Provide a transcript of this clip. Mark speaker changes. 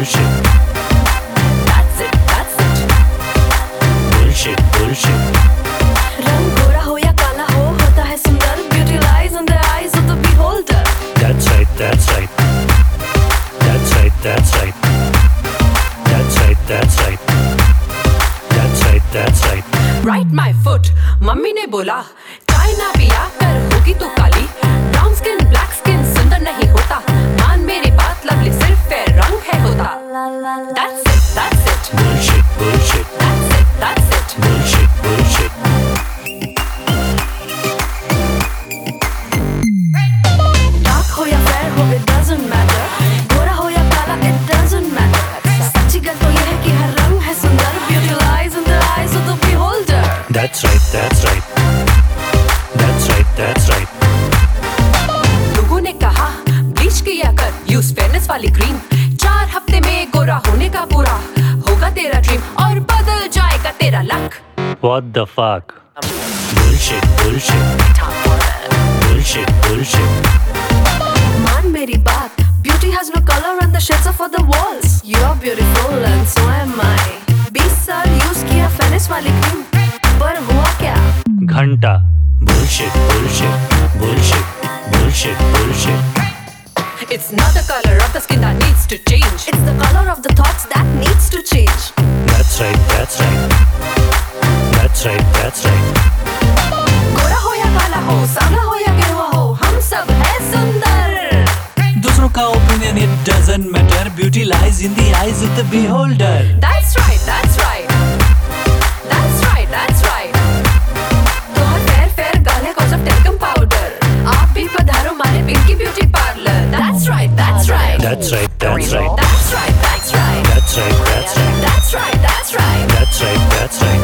Speaker 1: bullshit.
Speaker 2: That's it, that's it.
Speaker 1: Bullshit, bullshit.
Speaker 2: रंग गोरा हो या काला हो, होता है सुंदर. Beauty lies in the eyes of the beholder.
Speaker 1: That's right, that's right. That's right, that's right. That's right, that's right. That's right, that's right.
Speaker 2: Right my foot, mummy ने बोला चाय ना पिया कर होगी तो काली. Brown skin, black skin, सुंदर नहीं होता. मान मेरी बात, lovely सिर्फ fair रंग है होता. That's it, that's it.
Speaker 1: Bullshit, bullshit.
Speaker 2: That's it, that's it.
Speaker 1: Bullshit, bullshit.
Speaker 2: Dark हो या fair हो, it doesn't matter. गोरा हो या काला, it doesn't matter. सच्ची गल तो ये है कि हर रंग है सुंदर. Beauty lies in the eyes of the beholder.
Speaker 1: That's right, that's right. That's right, that's right.
Speaker 2: लोगों ने कहा ब्लीच किया कर, यूज फेयरनेस वाली क्रीम. 4 हफ्ते में गोरा होने का पूरा होगा तेरा ड्रीम और बदल जाएगा तेरा luck.
Speaker 1: What the fuck? Bullshit, bullshit. Bullshit, bullshit.
Speaker 2: मान मेरी बात, beauty has no color and the shades are for the walls. You're beautiful and so am I. 20 साल यूज किया फेयरनेस वाली क्रीम, पर हुआ क्या?
Speaker 1: Ghanta. Bullshit, bullshit. Bullshit, bullshit, bullshit.
Speaker 2: It's not the color of the skin that needs to change. It's the color of the thoughts that needs to change.
Speaker 1: That's right, that's right. That's right, that's right.
Speaker 2: गोरा हो या काला हो, सांवला हो या गेरुआ हो, हम सब है सुंदर.
Speaker 3: दूसरों का opinion it doesn't matter. Beauty lies in the eyes of the beholder.
Speaker 2: That's right, that's right. That's right, that's right. तो हर fair गाल है cause of talcum powder. आप भी पधारो मारे Pinky beauty parlour. That's right, that's right.
Speaker 1: That's right, that's right.
Speaker 2: That's right, that's right.
Speaker 1: That's right, that's right.
Speaker 2: That's right, that's right.
Speaker 1: That's right, that's right.